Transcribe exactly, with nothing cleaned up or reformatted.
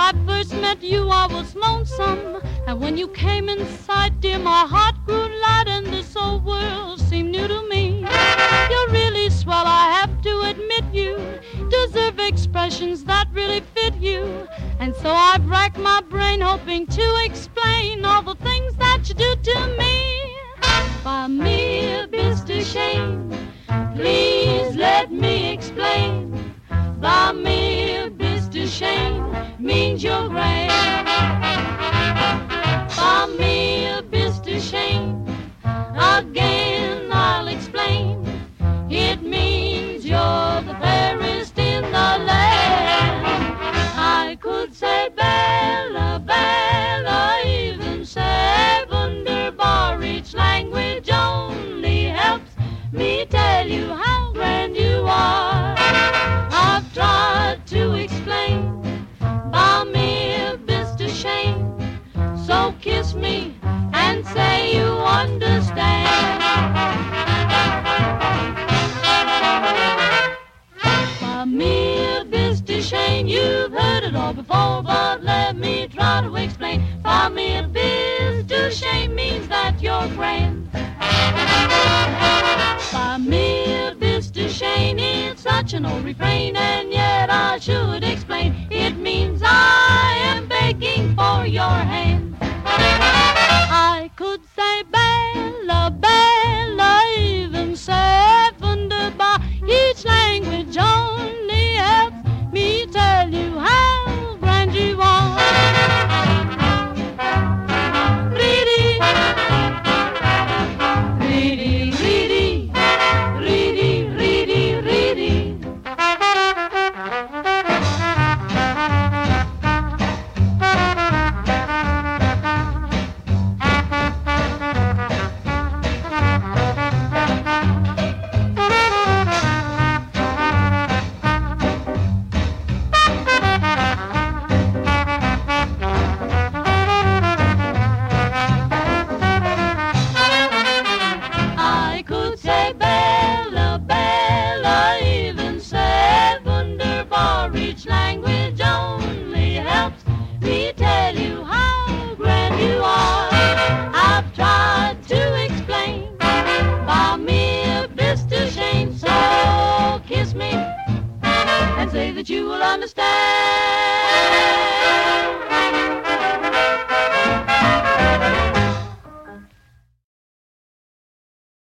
I first met you, I was lonesome. And when you came in sight, dear, my heart grew light, and this whole world seemed new to me. You're really swell, I have to admit you deserve expressions that really fit you. And so I've racked my brain hoping to explain all the things that you do to me. By mere Mister Shane, please let me explain. By mere Mister Shane means you're grand. By mere Mister Shane, again I'll explain. It means you're the fairest in the land. I could say Bella, Bella, even say wunderbar. Each language only helps me tell you how grand you are. I've tried to explain by mere Mister Shane. So kiss me and say you understand. By mere Mister Shane, you've heard it all before, but let me try to explain. By mere Mister Shane means that you're grand. By mere Mister Shane, it's such an old refrain, and yet I should explain. It